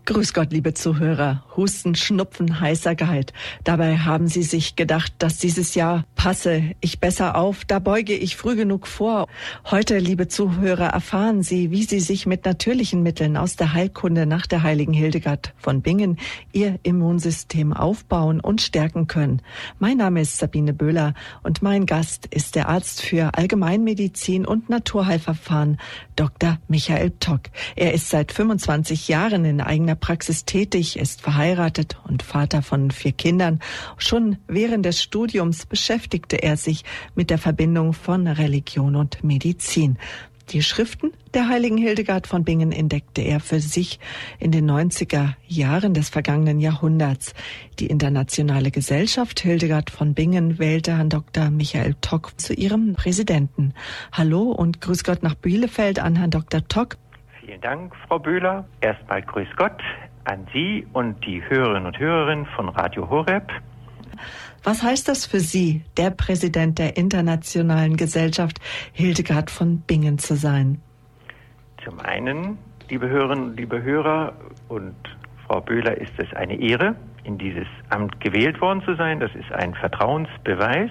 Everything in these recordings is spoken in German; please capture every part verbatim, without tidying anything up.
Grüß Gott, liebe Zuhörer. Husten, Schnupfen, heißer Gehalt. Dabei haben Sie sich gedacht, dass dieses Jahr passe ich besser auf, da beuge ich früh genug vor. Heute, liebe Zuhörer, erfahren Sie, wie Sie sich mit natürlichen Mitteln aus der Heilkunde nach der heiligen Hildegard von Bingen Ihr Immunsystem aufbauen und stärken können. Mein Name ist Sabine Böhler und mein Gast ist der Arzt für Allgemeinmedizin und Naturheilverfahren, Doktor Michael Tock. Er ist seit fünfundzwanzig Jahren in eigener Praxis tätig, ist verheiratet und Vater von vier Kindern. Schon während des Studiums beschäftigte er sich mit der Verbindung von Religion und Medizin. Die Schriften der heiligen Hildegard von Bingen entdeckte er für sich in den neunziger Jahren des vergangenen Jahrhunderts. Die Internationale Gesellschaft Hildegard von Bingen wählte Herrn Doktor Michael Tock zu ihrem Präsidenten. Hallo und Grüß Gott nach Bielefeld an Herrn Doktor Tock. Vielen Dank, Frau Böhler. Erstmal Grüß Gott an Sie und die Hörerinnen und Hörer von Radio Horeb. Was heißt das für Sie, der Präsident der Internationalen Gesellschaft Hildegard von Bingen zu sein? Zum einen, liebe Hörerinnen und liebe Hörer und Frau Böhler, ist es eine Ehre, in dieses Amt gewählt worden zu sein. Das ist ein Vertrauensbeweis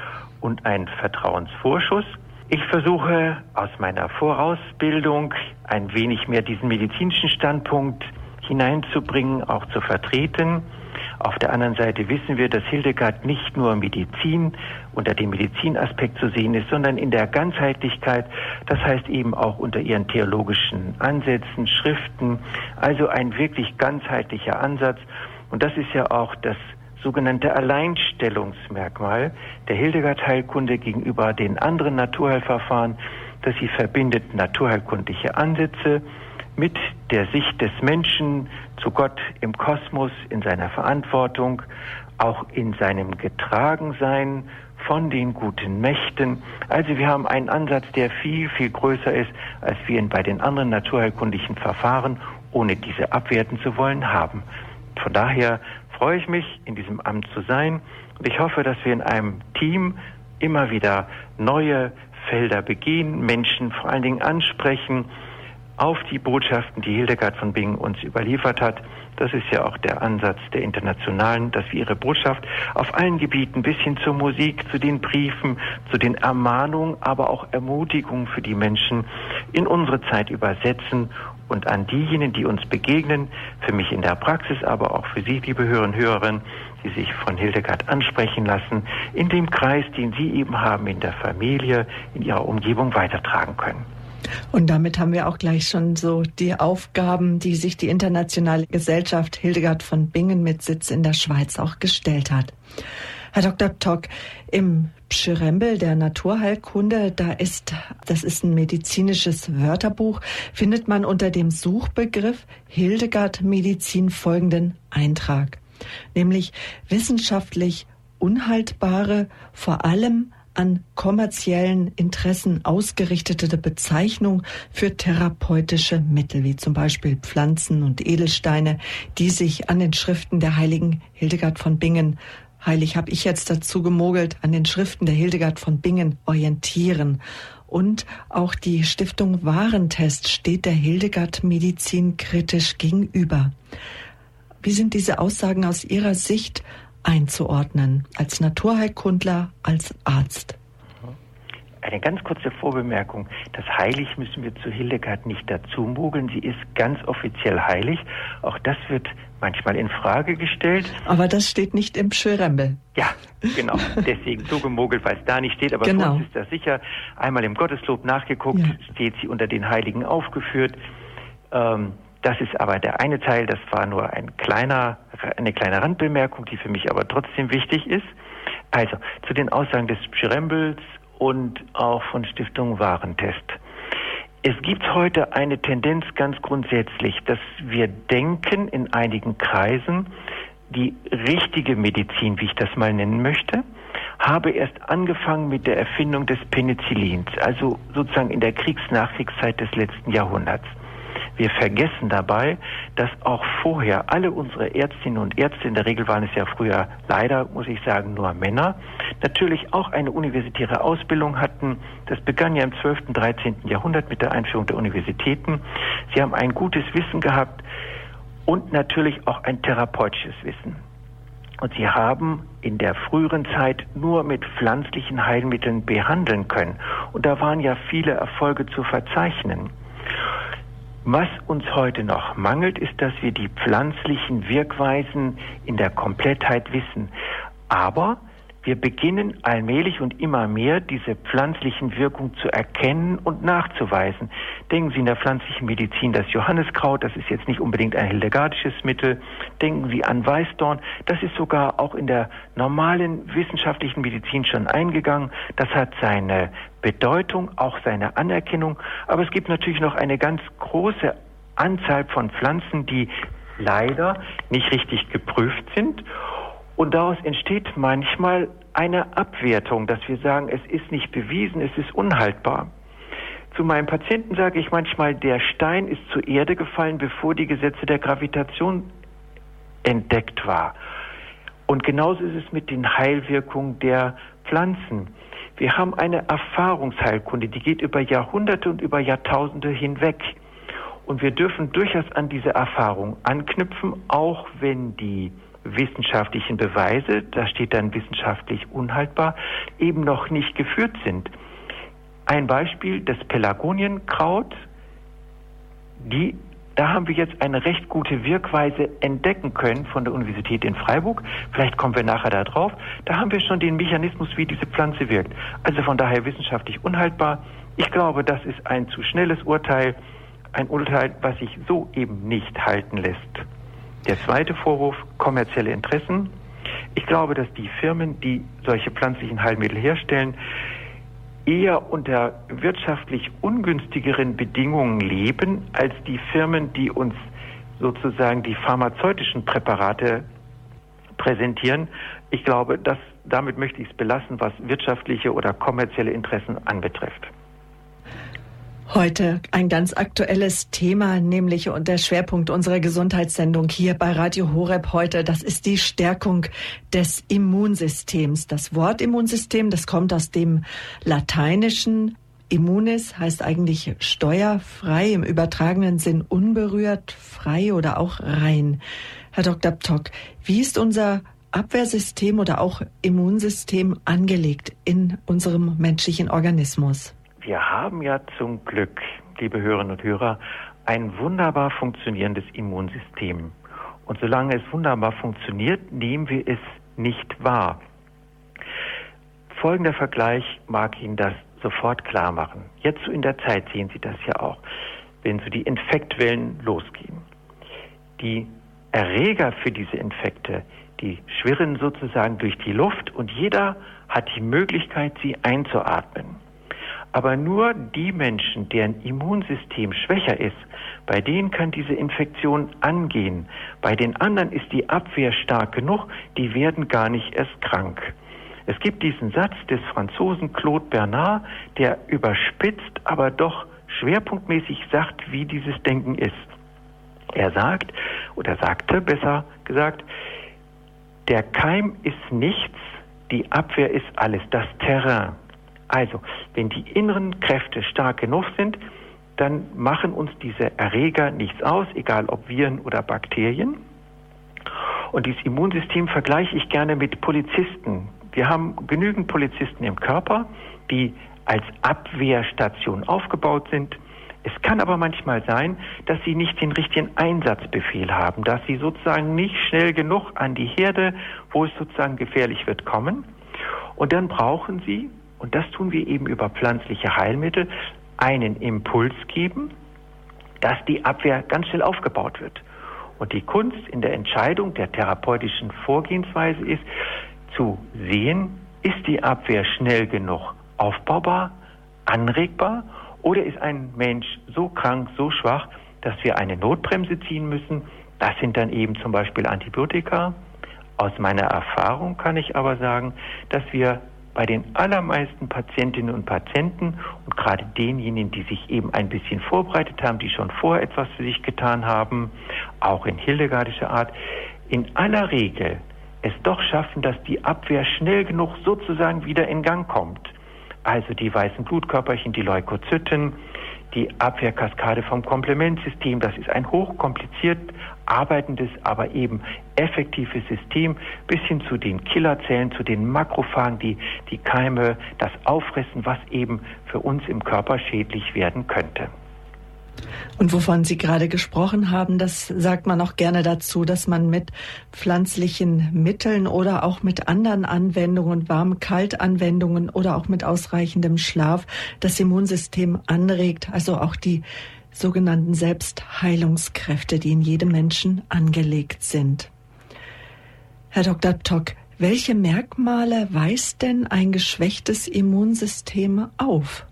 und ein Vertrauensvorschuss. Ich versuche aus meiner Vorausbildung ein wenig mehr diesen medizinischen Standpunkt hineinzubringen, auch zu vertreten. Auf der anderen Seite wissen wir, dass Hildegard nicht nur Medizin unter dem Medizinaspekt zu sehen ist, sondern in der Ganzheitlichkeit, das heißt eben auch unter ihren theologischen Ansätzen, Schriften, also ein wirklich ganzheitlicher Ansatz. Und das ist ja auch das sogenannte Alleinstellungsmerkmal der Hildegard-Heilkunde gegenüber den anderen Naturheilverfahren, dass sie verbindet naturheilkundliche Ansätze mit der Sicht des Menschen zu Gott im Kosmos, in seiner Verantwortung, auch in seinem Getragensein von den guten Mächten. Also wir haben einen Ansatz, der viel, viel größer ist, als wir ihn bei den anderen naturheilkundlichen Verfahren, ohne diese abwerten zu wollen, haben. Von daher freue ich mich, in diesem Amt zu sein, und ich hoffe, dass wir in einem Team immer wieder neue Felder begehen, Menschen vor allen Dingen ansprechen auf die Botschaften, die Hildegard von Bingen uns überliefert hat. Das ist ja auch der Ansatz der Internationalen, dass wir ihre Botschaft auf allen Gebieten bis hin zur Musik, zu den Briefen, zu den Ermahnungen, aber auch Ermutigungen für die Menschen in unsere Zeit übersetzen und an diejenigen, die uns begegnen, für mich in der Praxis, aber auch für Sie, liebe Hörer und Hörerinnen, die sich von Hildegard ansprechen lassen, in dem Kreis, den Sie eben haben, in der Familie, in Ihrer Umgebung weitertragen können. Und damit haben wir auch gleich schon so die Aufgaben, die sich die Internationale Gesellschaft Hildegard von Bingen mit Sitz in der Schweiz auch gestellt hat. Herr Doktor Tock, im Pschyrembel der Naturheilkunde, da ist, das ist ein medizinisches Wörterbuch, findet man unter dem Suchbegriff Hildegard Medizin folgenden Eintrag, nämlich wissenschaftlich unhaltbare, vor allem an kommerziellen Interessen ausgerichtete Bezeichnung für therapeutische Mittel, wie zum Beispiel Pflanzen und Edelsteine, die sich an den Schriften der heiligen Hildegard von Bingen, heilig habe ich jetzt dazu gemogelt, an den Schriften der Hildegard von Bingen orientieren. Und auch die Stiftung Warentest steht der Hildegard Medizin kritisch gegenüber. Wie sind diese Aussagen aus Ihrer Sicht einzuordnen, als Naturheilkundler, als Arzt? Eine ganz kurze Vorbemerkung. Das Heilig müssen wir zu Hildegard nicht dazu mogeln. Sie ist ganz offiziell heilig. Auch das wird manchmal in Frage gestellt. Aber das steht nicht im Pschyrembel. Ja, genau. Deswegen so gemogelt, weil es da nicht steht. Aber genau. Für uns ist das sicher. Einmal im Gotteslob nachgeguckt, ja. Steht sie unter den Heiligen aufgeführt. Ähm, Das ist aber der eine Teil, das war nur ein kleiner, eine kleine Randbemerkung, die für mich aber trotzdem wichtig ist. Also, zu den Aussagen des Pschyrembels und auch von Stiftung Warentest. Es gibt heute eine Tendenz ganz grundsätzlich, dass wir denken in einigen Kreisen, die richtige Medizin, wie ich das mal nennen möchte, habe erst angefangen mit der Erfindung des Penicillins, also sozusagen in der Kriegs-Nachkriegszeit des letzten Jahrhunderts. Wir vergessen dabei, dass auch vorher alle unsere Ärztinnen und Ärzte, in der Regel waren es ja früher leider, muss ich sagen, nur Männer, natürlich auch eine universitäre Ausbildung hatten. Das begann ja im zwölften, dreizehnten Jahrhundert mit der Einführung der Universitäten. Sie haben ein gutes Wissen gehabt und natürlich auch ein therapeutisches Wissen. Und sie haben in der früheren Zeit nur mit pflanzlichen Heilmitteln behandeln können. Und da waren ja viele Erfolge zu verzeichnen. Was uns heute noch mangelt, ist, dass wir die pflanzlichen Wirkweisen in der Komplettheit wissen. Aber wir beginnen allmählich und immer mehr diese pflanzlichen Wirkungen zu erkennen und nachzuweisen. Denken Sie in der pflanzlichen Medizin das Johanniskraut, das ist jetzt nicht unbedingt ein hildegardisches Mittel. Denken Sie an Weißdorn, das ist sogar auch in der normalen wissenschaftlichen Medizin schon eingegangen. Das hat seine Bedeutung, auch seine Anerkennung. Aber es gibt natürlich noch eine ganz große Anzahl von Pflanzen, die leider nicht richtig geprüft sind. Und daraus entsteht manchmal eine Abwertung, dass wir sagen, es ist nicht bewiesen, es ist unhaltbar. Zu meinen Patienten sage ich manchmal, der Stein ist zur Erde gefallen, bevor die Gesetze der Gravitation entdeckt war. Und genauso ist es mit den Heilwirkungen der Pflanzen. Wir haben eine Erfahrungsheilkunde, die geht über Jahrhunderte und über Jahrtausende hinweg. Und wir dürfen durchaus an diese Erfahrung anknüpfen, auch wenn die wissenschaftlichen Beweise, da steht dann wissenschaftlich unhaltbar, eben noch nicht geführt sind. Ein Beispiel, das Pelargonienkraut, die, da haben wir jetzt eine recht gute Wirkweise entdecken können von der Universität in Freiburg. Vielleicht kommen wir nachher da drauf. Da haben wir schon den Mechanismus, wie diese Pflanze wirkt. Also von daher wissenschaftlich unhaltbar. Ich glaube, das ist ein zu schnelles Urteil, ein Urteil, was sich so eben nicht halten lässt. Der zweite Vorwurf, kommerzielle Interessen. Ich glaube, dass die Firmen, die solche pflanzlichen Heilmittel herstellen, eher unter wirtschaftlich ungünstigeren Bedingungen leben, als die Firmen, die uns sozusagen die pharmazeutischen Präparate präsentieren. Ich glaube, dass, damit möchte ich es belassen, was wirtschaftliche oder kommerzielle Interessen anbetrifft. Heute ein ganz aktuelles Thema, nämlich und der Schwerpunkt unserer Gesundheitssendung hier bei Radio Horeb heute, das ist die Stärkung des Immunsystems. Das Wort Immunsystem, das kommt aus dem Lateinischen. Immunis heißt eigentlich steuerfrei, im übertragenen Sinn unberührt, frei oder auch rein. Herr Doktor Ptock, wie ist unser Abwehrsystem oder auch Immunsystem angelegt in unserem menschlichen Organismus? Wir haben ja zum Glück, liebe Hörerinnen und Hörer, ein wunderbar funktionierendes Immunsystem. Und solange es wunderbar funktioniert, nehmen wir es nicht wahr. Folgender Vergleich mag Ihnen das sofort klar machen. Jetzt so in der Zeit sehen Sie das ja auch, wenn so die Infektwellen losgehen. Die Erreger für diese Infekte, die schwirren sozusagen durch die Luft und jeder hat die Möglichkeit, sie einzuatmen. Aber nur die Menschen, deren Immunsystem schwächer ist, bei denen kann diese Infektion angehen. Bei den anderen ist die Abwehr stark genug, die werden gar nicht erst krank. Es gibt diesen Satz des Franzosen Claude Bernard, der überspitzt, aber doch schwerpunktmäßig sagt, wie dieses Denken ist. Er sagt, oder sagte besser gesagt, der Keim ist nichts, die Abwehr ist alles, das Terrain. Also, wenn die inneren Kräfte stark genug sind, dann machen uns diese Erreger nichts aus, egal ob Viren oder Bakterien. Und dieses Immunsystem vergleiche ich gerne mit Polizisten. Wir haben genügend Polizisten im Körper, die als Abwehrstation aufgebaut sind. Es kann aber manchmal sein, dass sie nicht den richtigen Einsatzbefehl haben, dass sie sozusagen nicht schnell genug an die Herde, wo es sozusagen gefährlich wird, kommen. Und dann brauchen sie, und das tun wir eben über pflanzliche Heilmittel, einen Impuls geben, dass die Abwehr ganz schnell aufgebaut wird. Und die Kunst in der Entscheidung der therapeutischen Vorgehensweise ist, zu sehen, ist die Abwehr schnell genug aufbaubar, anregbar, oder ist ein Mensch so krank, so schwach, dass wir eine Notbremse ziehen müssen. Das sind dann eben zum Beispiel Antibiotika. Aus meiner Erfahrung kann ich aber sagen, dass wir bei den allermeisten Patientinnen und Patienten und gerade denjenigen, die sich eben ein bisschen vorbereitet haben, die schon vorher etwas für sich getan haben, auch in hildegardischer Art, in aller Regel es doch schaffen, dass die Abwehr schnell genug sozusagen wieder in Gang kommt. Also die weißen Blutkörperchen, die Leukozyten, die Abwehrkaskade vom Komplementsystem. Das ist ein hochkompliziert arbeitendes, aber eben effektives System, bis hin zu den Killerzellen, zu den Makrophagen, die die Keime, das auffressen, was eben für uns im Körper schädlich werden könnte. Und wovon Sie gerade gesprochen haben, das sagt man auch gerne dazu, dass man mit pflanzlichen Mitteln oder auch mit anderen Anwendungen, Warm-Kalt-Anwendungen oder auch mit ausreichendem Schlaf das Immunsystem anregt, also auch die sogenannten Selbstheilungskräfte, die in jedem Menschen angelegt sind. Herr Doktor Tock, welche Merkmale weist denn ein geschwächtes Immunsystem auf?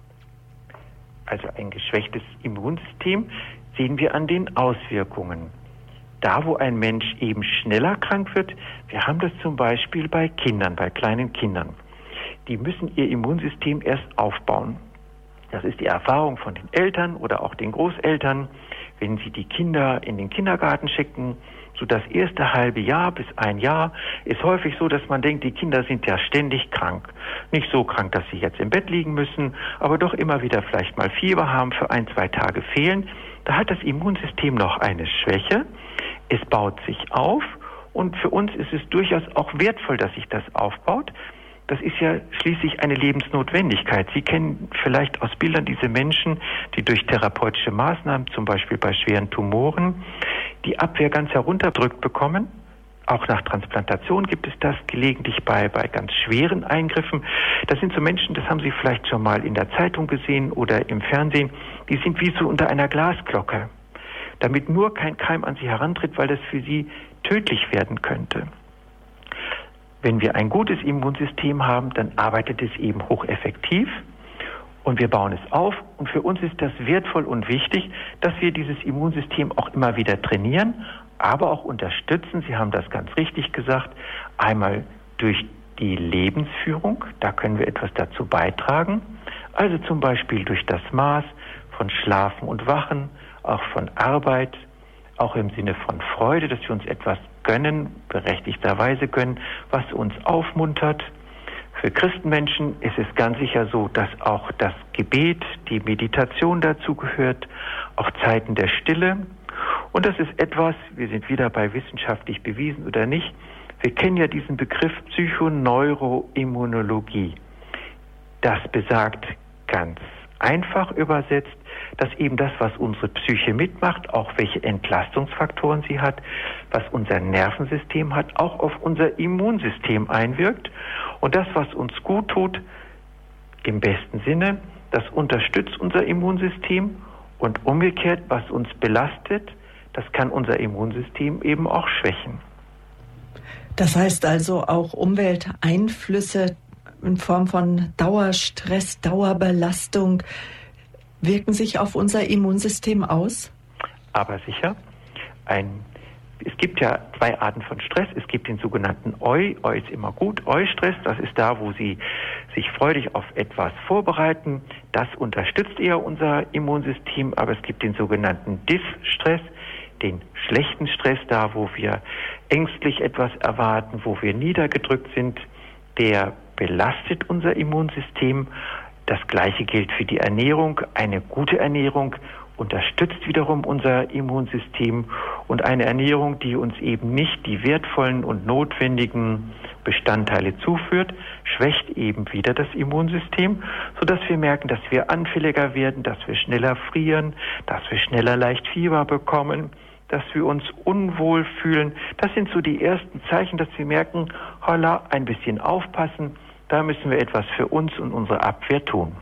Also ein geschwächtes Immunsystem sehen wir an den Auswirkungen. Da, wo ein Mensch eben schneller krank wird, wir haben das zum Beispiel bei Kindern, bei kleinen Kindern. Die müssen ihr Immunsystem erst aufbauen. Das ist die Erfahrung von den Eltern oder auch den Großeltern, wenn sie die Kinder in den Kindergarten schicken. So das erste halbe Jahr bis ein Jahr ist häufig so, dass man denkt, die Kinder sind ja ständig krank. Nicht so krank, dass sie jetzt im Bett liegen müssen, aber doch immer wieder vielleicht mal Fieber haben, für ein, zwei Tage fehlen. Da hat das Immunsystem noch eine Schwäche. Es baut sich auf und für uns ist es durchaus auch wertvoll, dass sich das aufbaut. Das ist ja schließlich eine Lebensnotwendigkeit. Sie kennen vielleicht aus Bildern diese Menschen, die durch therapeutische Maßnahmen, zum Beispiel bei schweren Tumoren, die Abwehr ganz herunterdrückt bekommen. Auch nach Transplantation gibt es das gelegentlich bei, bei ganz schweren Eingriffen. Das sind so Menschen, das haben Sie vielleicht schon mal in der Zeitung gesehen oder im Fernsehen, die sind wie so unter einer Glasglocke, damit nur kein Keim an sie herantritt, weil das für sie tödlich werden könnte. Wenn wir ein gutes Immunsystem haben, dann arbeitet es eben hocheffektiv und wir bauen es auf. Und für uns ist das wertvoll und wichtig, dass wir dieses Immunsystem auch immer wieder trainieren, aber auch unterstützen. Sie haben das ganz richtig gesagt, einmal durch die Lebensführung, da können wir etwas dazu beitragen. Also zum Beispiel durch das Maß von Schlafen und Wachen, auch von Arbeit, auch im Sinne von Freude, dass wir uns etwas gönnen, berechtigterweise gönnen, was uns aufmuntert. Für Christenmenschen ist es ganz sicher so, dass auch das Gebet, die Meditation dazu gehört, auch Zeiten der Stille. Und das ist etwas, wir sind wieder bei wissenschaftlich bewiesen oder nicht, wir kennen ja diesen Begriff Psychoneuroimmunologie. Das besagt ganz einfach übersetzt, dass eben das, was unsere Psyche mitmacht, auch welche Entlastungsfaktoren sie hat, was unser Nervensystem hat, auch auf unser Immunsystem einwirkt. Und das, was uns gut tut, im besten Sinne, das unterstützt unser Immunsystem und umgekehrt, was uns belastet, das kann unser Immunsystem eben auch schwächen. Das heißt also auch Umwelteinflüsse in Form von Dauerstress, Dauerbelastung wirken sich auf unser Immunsystem aus? Aber sicher. Ein, es gibt ja zwei Arten von Stress. Es gibt den sogenannten Eu. Eu ist immer gut. Eu-Stress, das ist da, wo Sie sich freudig auf etwas vorbereiten. Das unterstützt eher unser Immunsystem. Aber es gibt den sogenannten Dis-Stress, den schlechten Stress, da, wo wir ängstlich etwas erwarten, wo wir niedergedrückt sind. Der belastet unser Immunsystem. Das Gleiche gilt für die Ernährung. Eine gute Ernährung unterstützt wiederum unser Immunsystem und eine Ernährung, die uns eben nicht die wertvollen und notwendigen Bestandteile zuführt, schwächt eben wieder das Immunsystem, sodass wir merken, dass wir anfälliger werden, dass wir schneller frieren, dass wir schneller leicht Fieber bekommen, dass wir uns unwohl fühlen. Das sind so die ersten Zeichen, dass wir merken, holla, ein bisschen aufpassen, da müssen wir etwas für uns und unsere Abwehr tun.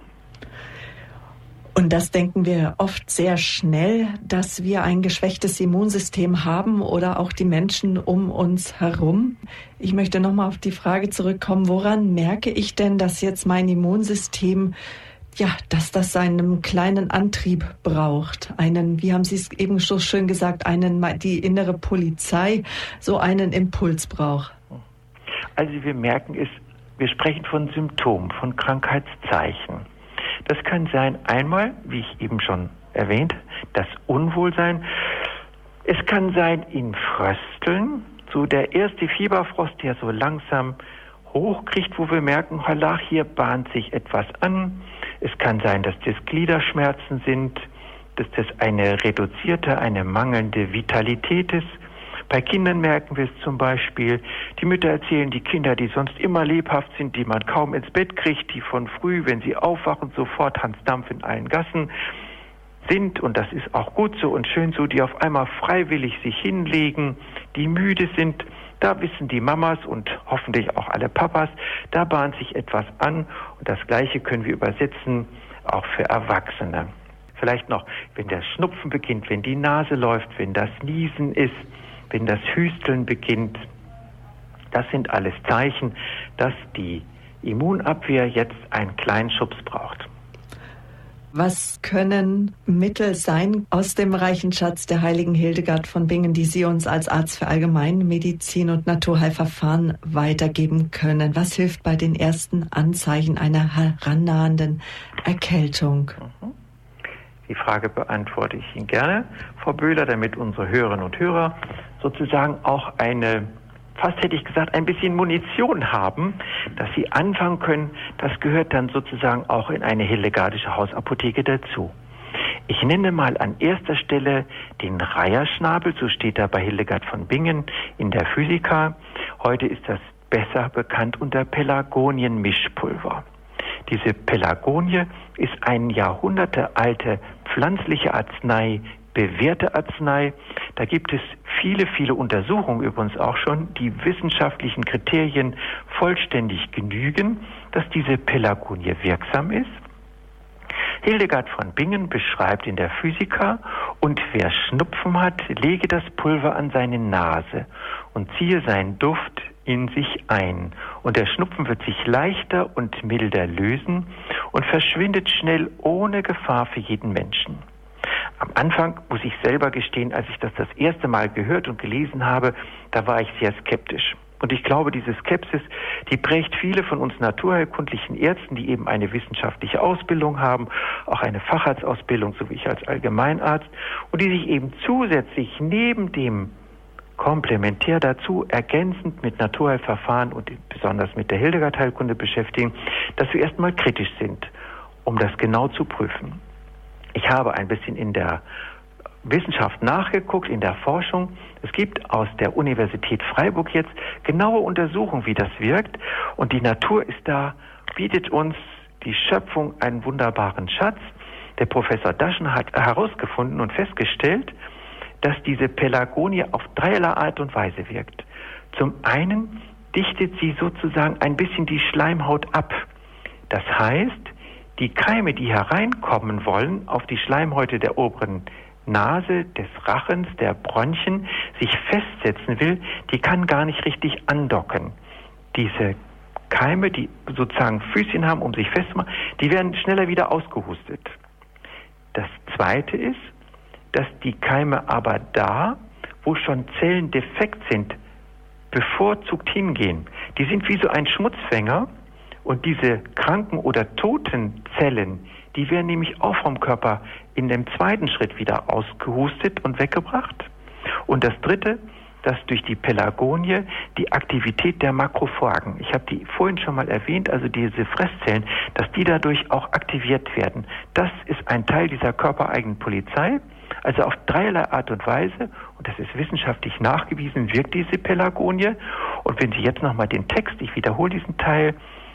Und das denken wir oft sehr schnell, dass wir ein geschwächtes Immunsystem haben oder auch die Menschen um uns herum. Ich möchte nochmal auf die Frage zurückkommen, woran merke ich denn, dass jetzt mein Immunsystem, ja, dass das einen kleinen Antrieb braucht, einen, wie haben Sie es eben so schön gesagt, einen, die innere Polizei, so einen Impuls braucht? Also wir merken es, wir sprechen von Symptomen, von Krankheitszeichen. Das kann sein, einmal, wie ich eben schon erwähnt, das Unwohlsein. Es kann sein in Frösteln, so der erste Fieberfrost, der so langsam hochkriegt, wo wir merken, holla, hier bahnt sich etwas an. Es kann sein, dass das Gliederschmerzen sind, dass das eine reduzierte, eine mangelnde Vitalität ist. Bei Kindern merken wir es zum Beispiel. Die Mütter erzählen, die Kinder, die sonst immer lebhaft sind, die man kaum ins Bett kriegt, die von früh, wenn sie aufwachen, sofort Hans Dampf in allen Gassen sind. Und das ist auch gut so und schön so, die auf einmal freiwillig sich hinlegen, die müde sind. Da wissen die Mamas und hoffentlich auch alle Papas, da bahnt sich etwas an. Und das Gleiche können wir übersetzen, auch für Erwachsene. Vielleicht noch, wenn der Schnupfen beginnt, wenn die Nase läuft, wenn das Niesen ist, wenn das Hüsteln beginnt. Das sind alles Zeichen, dass die Immunabwehr jetzt einen kleinen Schubs braucht. Was können Mittel sein aus dem reichen Schatz der heiligen Hildegard von Bingen, die Sie uns als Arzt für Allgemeinmedizin und Naturheilverfahren weitergeben können? Was hilft bei den ersten Anzeichen einer herannahenden Erkältung? Die Frage beantworte ich Ihnen gerne, Frau Böhler, damit unsere Hörerinnen und Hörer sozusagen auch eine, fast hätte ich gesagt, ein bisschen Munition haben, dass sie anfangen können. Das gehört dann sozusagen auch in eine hildegardische Hausapotheke dazu. Ich nenne mal an erster Stelle den Reiherschnabel, so steht da bei Hildegard von Bingen in der Physika. Heute ist das besser bekannt unter Pelargonien-Mischpulver. Diese Pelargonie ist eine jahrhundertealte pflanzliche Arznei, bewährte Arznei. Da gibt es viele, viele Untersuchungen übrigens auch schon, die wissenschaftlichen Kriterien vollständig genügen, dass diese Pelargonie wirksam ist. Hildegard von Bingen beschreibt in der Physika, und wer Schnupfen hat, lege das Pulver an seine Nase und ziehe seinen Duft in sich ein. Und der Schnupfen wird sich leichter und milder lösen und verschwindet schnell ohne Gefahr für jeden Menschen. Am Anfang muss ich selber gestehen, als ich das das erste Mal gehört und gelesen habe, da war ich sehr skeptisch. Und ich glaube, diese Skepsis, die prägt viele von uns naturheilkundlichen Ärzten, die eben eine wissenschaftliche Ausbildung haben, auch eine Facharztausbildung, so wie ich als Allgemeinarzt, und die sich eben zusätzlich neben dem komplementär dazu ergänzend mit Naturheilverfahren und besonders mit der Hildegard-Heilkunde beschäftigen, dass wir erstmal kritisch sind, um das genau zu prüfen. Ich habe ein bisschen in der Wissenschaft nachgeguckt, in der Forschung. Es gibt aus der Universität Freiburg jetzt genaue Untersuchungen, wie das wirkt. Und die Natur ist da, bietet uns die Schöpfung einen wunderbaren Schatz. Der Professor Daschen hat herausgefunden und festgestellt, dass diese Pelargonie auf dreierlei Art und Weise wirkt. Zum einen dichtet sie sozusagen ein bisschen die Schleimhaut ab. Das heißt, die Keime, die hereinkommen wollen auf die Schleimhäute der oberen Nase, des Rachens, der Bronchien, sich festsetzen will, die kann gar nicht richtig andocken. Diese Keime, die sozusagen Füßchen haben, um sich festzumachen, die werden schneller wieder ausgehustet. Das Zweite ist, dass die Keime aber da, wo schon Zellen defekt sind, bevorzugt hingehen. Die sind wie so ein Schmutzfänger, und diese kranken oder toten Zellen, die werden nämlich auch vom Körper in dem zweiten Schritt wieder ausgehustet und weggebracht. Und das Dritte, dass durch die Pelargonie die Aktivität der Makrophagen, ich habe die vorhin schon mal erwähnt, also diese Fresszellen, dass die dadurch auch aktiviert werden. Das ist ein Teil dieser körpereigenen Polizei. Also auf dreierlei Art und Weise, und das ist wissenschaftlich nachgewiesen, wirkt diese Pelargonie. Und wenn Sie jetzt nochmal den Text, ich wiederhole diesen Teil,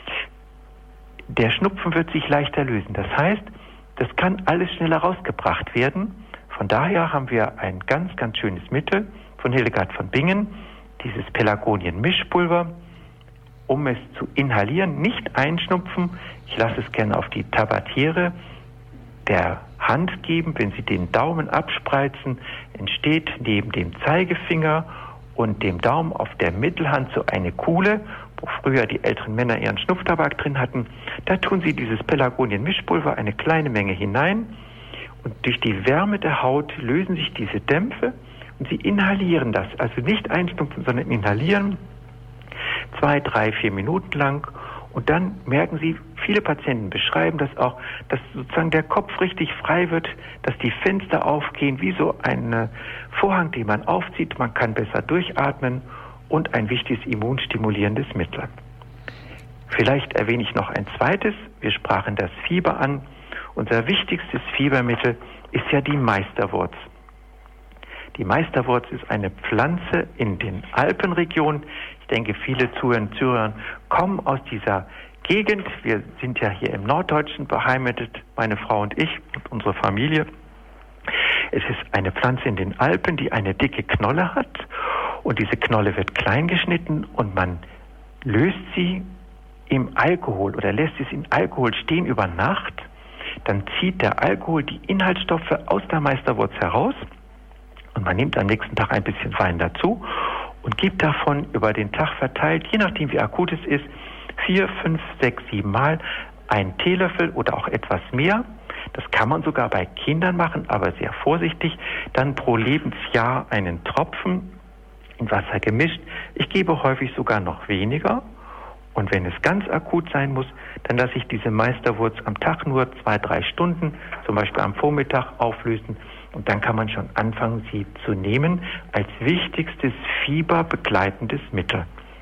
der Schnupfen wird sich leichter lösen. Das heißt, das kann alles schneller rausgebracht werden. Von daher haben wir ein ganz, ganz schönes Mittel von Hildegard von Bingen, dieses Pelargonien-Mischpulver, um es zu inhalieren, nicht einschnupfen. Ich lasse es gerne auf die Tabatiere der Hand geben. Wenn Sie den Daumen abspreizen, entsteht neben dem Zeigefinger und dem Daumen auf der Mittelhand so eine Kuhle, wo früher die älteren Männer ihren Schnupftabak drin hatten. Da tun Sie dieses Pelargonien-Mischpulver eine kleine Menge hinein, und durch die Wärme der Haut lösen sich diese Dämpfe und Sie inhalieren das. Also nicht einschnupfen, sondern inhalieren, zwei, drei, vier Minuten lang. Und dann merken Sie, viele Patienten beschreiben das auch, dass sozusagen der Kopf richtig frei wird, dass die Fenster aufgehen, wie so ein Vorhang, den man aufzieht. Man kann besser durchatmen und ein wichtiges immunstimulierendes Mittel. Vielleicht erwähne ich noch ein zweites. Wir sprachen das Fieber an. Unser wichtigstes Fiebermittel ist ja die Meisterwurz. Die Meisterwurz ist eine Pflanze in den Alpenregionen. Ich denke, viele Zuhörer und Zuhörer kommen aus dieser Gegend. Wir sind ja hier im Norddeutschen beheimatet, meine Frau und ich und unsere Familie. Es ist eine Pflanze in den Alpen, die eine dicke Knolle hat. Und diese Knolle wird klein geschnitten und man löst sie im Alkohol oder lässt es in Alkohol stehen über Nacht. Dann zieht der Alkohol die Inhaltsstoffe aus der Meisterwurz heraus und man nimmt am nächsten Tag ein bisschen Wein dazu und gibt davon über den Tag verteilt, je nachdem wie akut es ist, vier, fünf, sechs, sieben Mal einen Teelöffel oder auch etwas mehr. Das kann man sogar bei Kindern machen, aber sehr vorsichtig. Dann pro Lebensjahr einen Tropfen in Wasser gemischt. Ich gebe häufig sogar noch weniger. Und wenn es ganz akut sein muss, dann lasse ich diese Meisterwurz am Tag nur zwei, drei Stunden, zum Beispiel am Vormittag, auflösen. Und dann kann man schon anfangen, sie zu nehmen als wichtigstes fieberbegleitendes Mittel.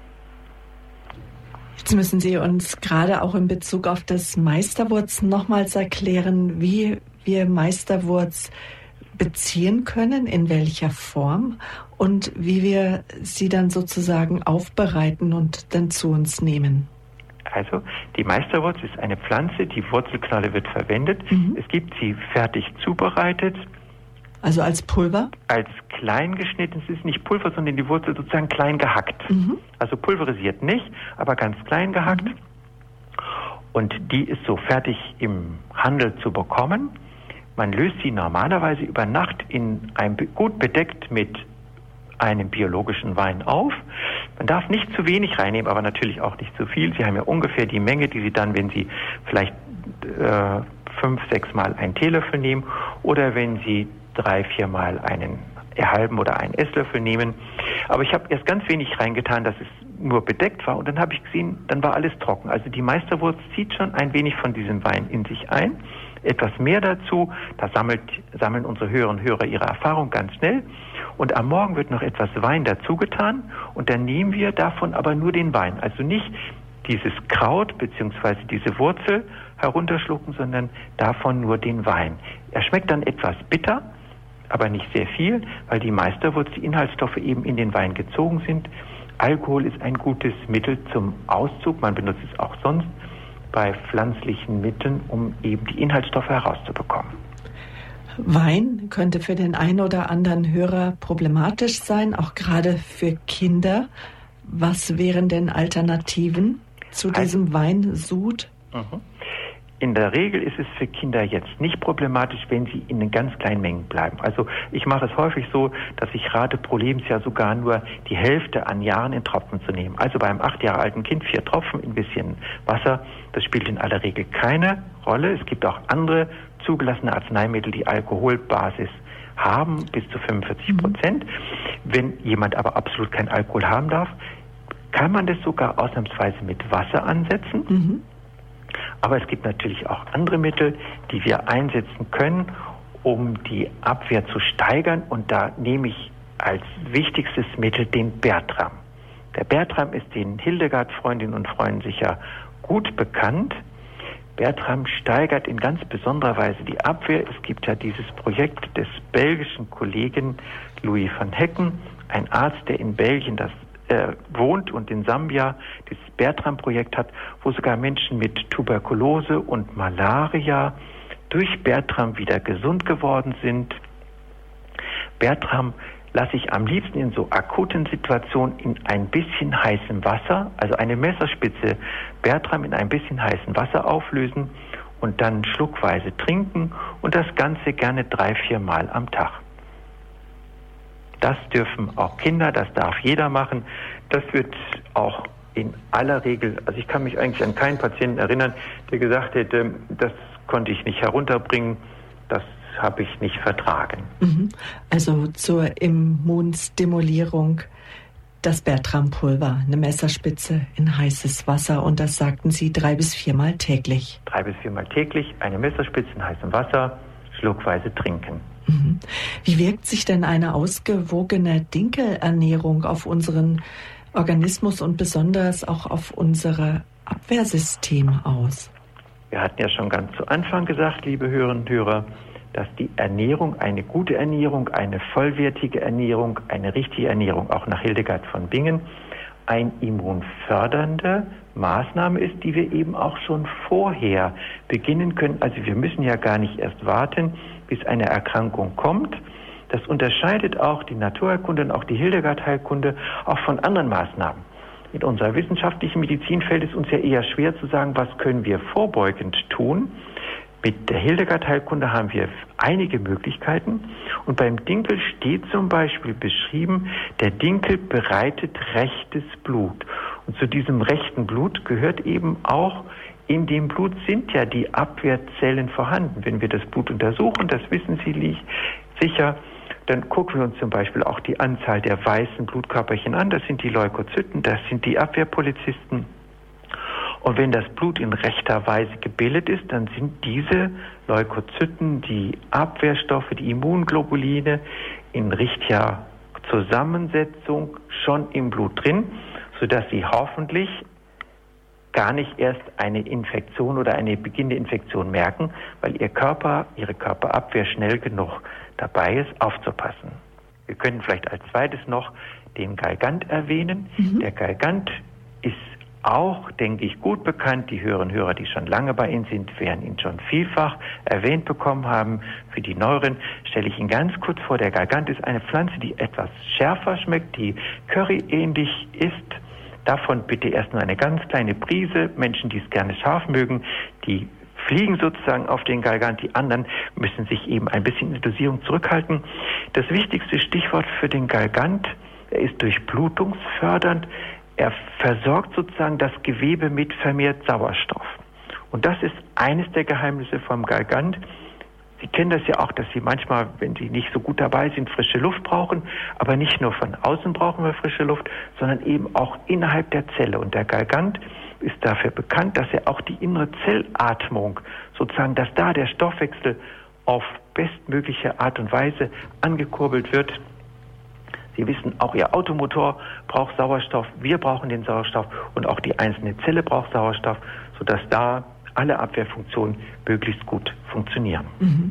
Jetzt müssen Sie uns gerade auch in Bezug auf das Meisterwurz nochmals erklären, wie wir Meisterwurz beziehen können, in welcher Form und wie wir sie dann sozusagen aufbereiten und dann zu uns nehmen. Also die Meisterwurz ist eine Pflanze, die Wurzelknolle wird verwendet. Mhm. Es gibt sie fertig zubereitet. Also als Pulver? Als klein geschnitten. Es ist nicht Pulver, sondern die Wurzel sozusagen klein gehackt. Mhm. Also pulverisiert nicht, aber ganz klein gehackt. Mhm. Und die ist so fertig im Handel zu bekommen. Man löst sie normalerweise über Nacht in ein, gut bedeckt mit einem biologischen Wein auf. Man darf nicht zu wenig reinnehmen, aber natürlich auch nicht zu viel. Sie haben ja ungefähr die Menge, die Sie dann, wenn Sie vielleicht äh, fünf, sechs Mal einen Teelöffel nehmen oder wenn Sie drei, vier Mal einen halben oder einen Esslöffel nehmen. Aber ich habe erst ganz wenig reingetan, dass es nur bedeckt war und dann habe ich gesehen, dann war alles trocken. Also die Meisterwurz zieht schon ein wenig von diesem Wein in sich ein. Etwas mehr dazu, da sammelt, sammeln unsere Hörerinnen und Hörer ihre Erfahrung ganz schnell. Und am Morgen wird noch etwas Wein dazu getan und dann nehmen wir davon aber nur den Wein. Also nicht dieses Kraut bzw. diese Wurzel herunterschlucken, sondern davon nur den Wein. Er schmeckt dann etwas bitter, aber nicht sehr viel, weil die Meisterwurz, die Inhaltsstoffe eben in den Wein gezogen sind. Alkohol ist ein gutes Mittel zum Auszug, man benutzt es auch sonst bei pflanzlichen Mitteln, um eben die Inhaltsstoffe herauszubekommen. Wein könnte für den einen oder anderen Hörer problematisch sein, auch gerade für Kinder. Was wären denn Alternativen zu diesem also, Weinsud? Mhm. In der Regel ist es für Kinder jetzt nicht problematisch, wenn sie in den ganz kleinen Mengen bleiben. Also ich mache es häufig so, dass ich rate, pro Lebensjahr sogar nur die Hälfte an Jahren in Tropfen zu nehmen. Also beim acht Jahre alten Kind vier Tropfen, ein bisschen Wasser. Das spielt in aller Regel keine Rolle. Es gibt auch andere zugelassene Arzneimittel, die Alkoholbasis haben, bis zu fünfundvierzig Prozent. Wenn jemand aber absolut keinen Alkohol haben darf, kann man das sogar ausnahmsweise mit Wasser ansetzen. Mhm. Aber es gibt natürlich auch andere Mittel, die wir einsetzen können, um die Abwehr zu steigern. Und da nehme ich als wichtigstes Mittel den Bertram. Der Bertram ist den Hildegard-Freundinnen und Freunden sicher gut bekannt. Bertram steigert in ganz besonderer Weise die Abwehr. Es gibt ja dieses Projekt des belgischen Kollegen Louis van Hecken, ein Arzt, der in Belgien das äh, wohnt und in Sambia das Bertram-Projekt hat, wo sogar Menschen mit Tuberkulose und Malaria durch Bertram wieder gesund geworden sind. Bertram lasse ich am liebsten in so akuten Situationen in ein bisschen heißem Wasser, also eine Messerspitze Bertram in ein bisschen heißem Wasser auflösen und dann schluckweise trinken und das Ganze gerne drei, vier Mal am Tag. Das dürfen auch Kinder, das darf jeder machen. Das wird auch in aller Regel, also ich kann mich eigentlich an keinen Patienten erinnern, der gesagt hätte, das konnte ich nicht herunterbringen, das habe ich nicht vertragen. Also zur Immunstimulierung das Bertram-Pulver, eine Messerspitze in heißes Wasser und das sagten Sie drei bis viermal täglich. Drei bis viermal täglich, eine Messerspitze in heißem Wasser, schluckweise trinken. Wie wirkt sich denn eine ausgewogene Dinkelernährung auf unseren Organismus und besonders auch auf unsere Abwehrsystem aus? Wir hatten ja schon ganz zu Anfang gesagt, liebe Hörerinnen und Hörer, dass die Ernährung, eine gute Ernährung, eine vollwertige Ernährung, eine richtige Ernährung, auch nach Hildegard von Bingen, eine immunfördernde Maßnahme ist, die wir eben auch schon vorher beginnen können. Also wir müssen ja gar nicht erst warten, bis eine Erkrankung kommt. Das unterscheidet auch die Naturheilkunde und auch die Hildegard-Heilkunde auch von anderen Maßnahmen. In unserer wissenschaftlichen Medizin fällt es uns ja eher schwer zu sagen, was können wir vorbeugend tun. Mit der Hildegard-Heilkunde haben wir einige Möglichkeiten. Und beim Dinkel steht zum Beispiel beschrieben, der Dinkel bereitet rechtes Blut. Und zu diesem rechten Blut gehört eben auch, in dem Blut sind ja die Abwehrzellen vorhanden. Wenn wir das Blut untersuchen, das wissen Sie sicher, dann gucken wir uns zum Beispiel auch die Anzahl der weißen Blutkörperchen an. Das sind die Leukozyten, das sind die Abwehrpolizisten. Und wenn das Blut in rechter Weise gebildet ist, dann sind diese Leukozyten, die Abwehrstoffe, die Immunglobuline in richtiger Zusammensetzung schon im Blut drin, sodass sie hoffentlich gar nicht erst eine Infektion oder eine beginnende Infektion merken, weil ihr Körper, ihre Körperabwehr schnell genug dabei ist, aufzupassen. Wir können vielleicht als zweites noch den Galgant erwähnen. Mhm. Der Galgant ist auch, denke ich, gut bekannt. Die Hörerinnen und Hörer, die schon lange bei Ihnen sind, werden ihn schon vielfach erwähnt bekommen haben. Für die Neueren stelle ich ihn ganz kurz vor. Der Galgant ist eine Pflanze, die etwas schärfer schmeckt, die curryähnlich ist. Davon bitte erst nur eine ganz kleine Prise. Menschen, die es gerne scharf mögen, die fliegen sozusagen auf den Galgant. Die anderen müssen sich eben ein bisschen in der Dosierung zurückhalten. Das wichtigste Stichwort für den Galgant, er ist durchblutungsfördernd. Er versorgt sozusagen das Gewebe mit vermehrt Sauerstoff. Und das ist eines der Geheimnisse vom Galgant. Sie kennen das ja auch, dass Sie manchmal, wenn Sie nicht so gut dabei sind, frische Luft brauchen. Aber nicht nur von außen brauchen wir frische Luft, sondern eben auch innerhalb der Zelle. Und der Galgant ist dafür bekannt, dass er auch die innere Zellatmung, sozusagen, dass da der Stoffwechsel auf bestmögliche Art und Weise angekurbelt wird. Sie wissen, auch Ihr Automotor braucht Sauerstoff, wir brauchen den Sauerstoff und auch die einzelne Zelle braucht Sauerstoff, sodass da alle Abwehrfunktionen möglichst gut funktionieren. Mhm.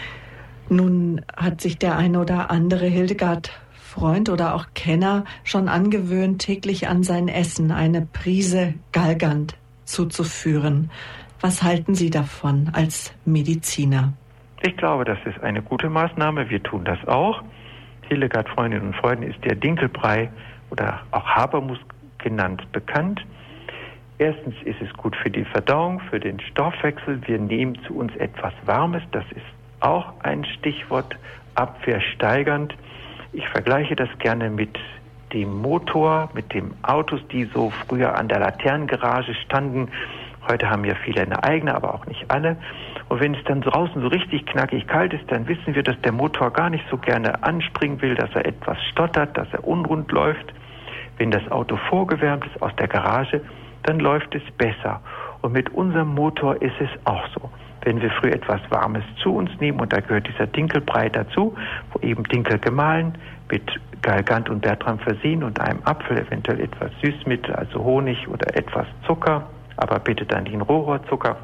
Nun hat sich der eine oder andere Hildegard-Freund oder auch Kenner schon angewöhnt, täglich an sein Essen eine Prise Galgant zuzuführen. Was halten Sie davon als Mediziner? Ich glaube, das ist eine gute Maßnahme. Wir tun das auch. Hildegard, Freundinnen und Freunde, ist der Dinkelbrei oder auch Habermus genannt bekannt. Erstens ist es gut für die Verdauung, für den Stoffwechsel. Wir nehmen zu uns etwas Warmes. Das ist auch ein Stichwort, abwehrsteigernd. Ich vergleiche das gerne mit dem Motor, mit den Autos, die so früher an der Laternengarage standen. Heute haben ja viele eine eigene, aber auch nicht alle. Und wenn es dann draußen so richtig knackig kalt ist, dann wissen wir, dass der Motor gar nicht so gerne anspringen will, dass er etwas stottert, dass er unrund läuft. Wenn das Auto vorgewärmt ist aus der Garage, dann läuft es besser. Und mit unserem Motor ist es auch so. Wenn wir früh etwas Warmes zu uns nehmen, und da gehört dieser Dinkelbrei dazu, wo eben Dinkel gemahlen, mit Galgant und Bertram versehen und einem Apfel, eventuell etwas Süßmittel, also Honig oder etwas Zucker, aber bitte dann den Rohrzucker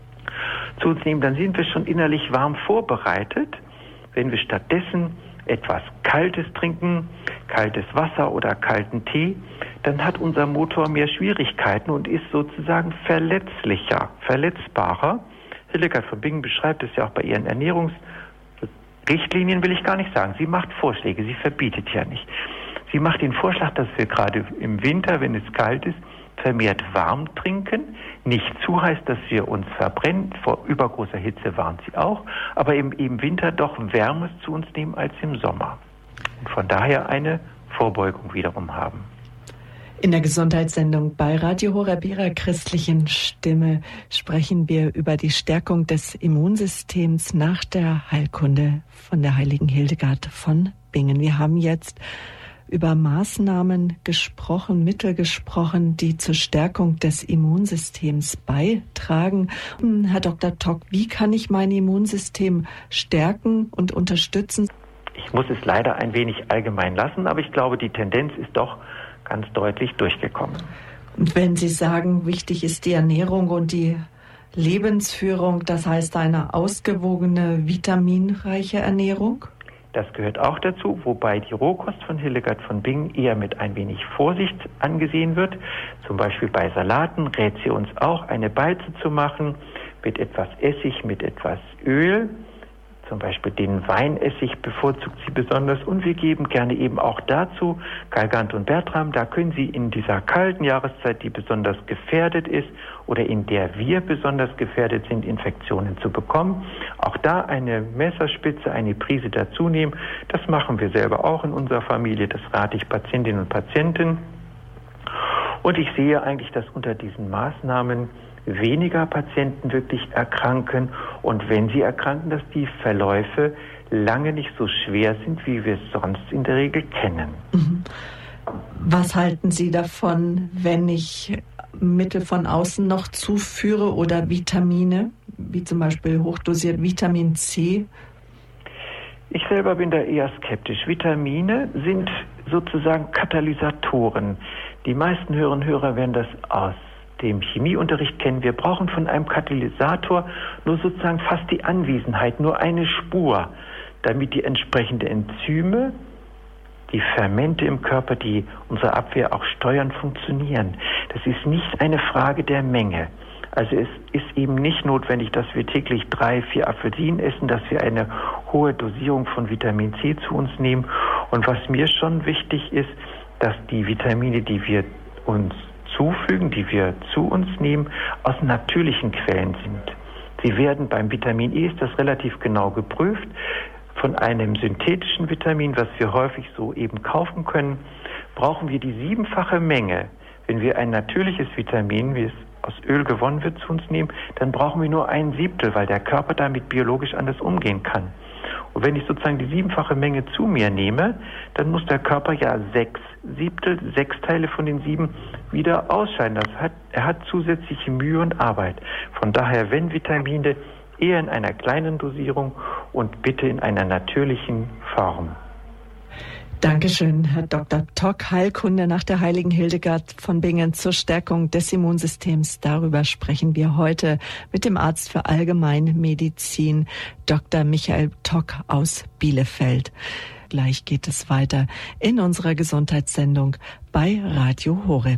zu uns nehmen, dann sind wir schon innerlich warm vorbereitet. Wenn wir stattdessen etwas Kaltes trinken, kaltes Wasser oder kalten Tee, dann hat unser Motor mehr Schwierigkeiten und ist sozusagen verletzlicher, verletzbarer. Hildegard von Bingen beschreibt es ja auch bei ihren Ernährungsrichtlinien, will ich gar nicht sagen. Sie macht Vorschläge, sie verbietet ja nicht. Sie macht den Vorschlag, dass wir gerade im Winter, wenn es kalt ist, vermehrt warm trinken. Nicht zu heiß, dass wir uns verbrennen. Vor übergroßer Hitze warnt sie auch. Aber im, im Winter doch Wärmes zu uns nehmen als im Sommer. Und von daher eine Vorbeugung wiederum haben. In der Gesundheitssendung bei Radio Horeb, Ihrer christlichen Stimme, sprechen wir über die Stärkung des Immunsystems nach der Heilkunde von der heiligen Hildegard von Bingen. Wir haben jetzt über Maßnahmen gesprochen, Mittel gesprochen, die zur Stärkung des Immunsystems beitragen. Herr Doktor Tock, wie kann ich mein Immunsystem stärken und unterstützen? Ich muss es leider ein wenig allgemein lassen, aber ich glaube, die Tendenz ist doch ganz deutlich durchgekommen. Und wenn Sie sagen, wichtig ist die Ernährung und die Lebensführung, das heißt eine ausgewogene, vitaminreiche Ernährung? Das gehört auch dazu, wobei die Rohkost von Hildegard von Bingen eher mit ein wenig Vorsicht angesehen wird. Zum Beispiel bei Salaten rät sie uns auch, eine Beize zu machen mit etwas Essig, mit etwas Öl. Zum Beispiel den Weinessig bevorzugt sie besonders. Und wir geben gerne eben auch dazu Galgant und Bertram. Da können Sie in dieser kalten Jahreszeit, die besonders gefährdet ist oder in der wir besonders gefährdet sind, Infektionen zu bekommen, auch da eine Messerspitze, eine Prise dazu nehmen. Das machen wir selber auch in unserer Familie. Das rate ich Patientinnen und Patienten. Und ich sehe eigentlich, dass unter diesen Maßnahmen weniger Patienten wirklich erkranken und wenn sie erkranken, dass die Verläufe lange nicht so schwer sind, wie wir es sonst in der Regel kennen. Was halten Sie davon, wenn ich Mittel von außen noch zuführe oder Vitamine, wie zum Beispiel hochdosiert Vitamin C? Ich selber bin da eher skeptisch. Vitamine sind sozusagen Katalysatoren. Die meisten Hörerinnen und Hörer werden das aus dem Chemieunterricht kennen. Wir brauchen von einem Katalysator nur sozusagen fast die Anwesenheit, nur eine Spur, damit die entsprechenden Enzyme, die Fermente im Körper, die unsere Abwehr auch steuern, funktionieren. Das ist nicht eine Frage der Menge. Also es ist eben nicht notwendig, dass wir täglich drei, vier Apfelsinen essen, dass wir eine hohe Dosierung von Vitamin C zu uns nehmen. Und was mir schon wichtig ist, dass die Vitamine, die wir uns zufügen, die wir zu uns nehmen, aus natürlichen Quellen sind. Sie werden beim Vitamin E, ist das relativ genau geprüft, von einem synthetischen Vitamin, was wir häufig so eben kaufen können, brauchen wir die siebenfache Menge. Wenn wir ein natürliches Vitamin, wie es aus Öl gewonnen wird, zu uns nehmen, dann brauchen wir nur ein Siebtel, weil der Körper damit biologisch anders umgehen kann. Und wenn ich sozusagen die siebenfache Menge zu mir nehme, dann muss der Körper ja sechs Siebtel, sechs Teile von den sieben wieder ausscheiden. Das hat, er hat zusätzliche Mühe und Arbeit. Von daher, wenn Vitamine, eher in einer kleinen Dosierung und bitte in einer natürlichen Form. Dankeschön, Herr Doktor Tock. Heilkunde nach der heiligen Hildegard von Bingen zur Stärkung des Immunsystems. Darüber sprechen wir heute mit dem Arzt für Allgemeinmedizin, Doktor Michael Tock aus Bielefeld. Gleich geht es weiter in unserer Gesundheitssendung bei Radio Horeb.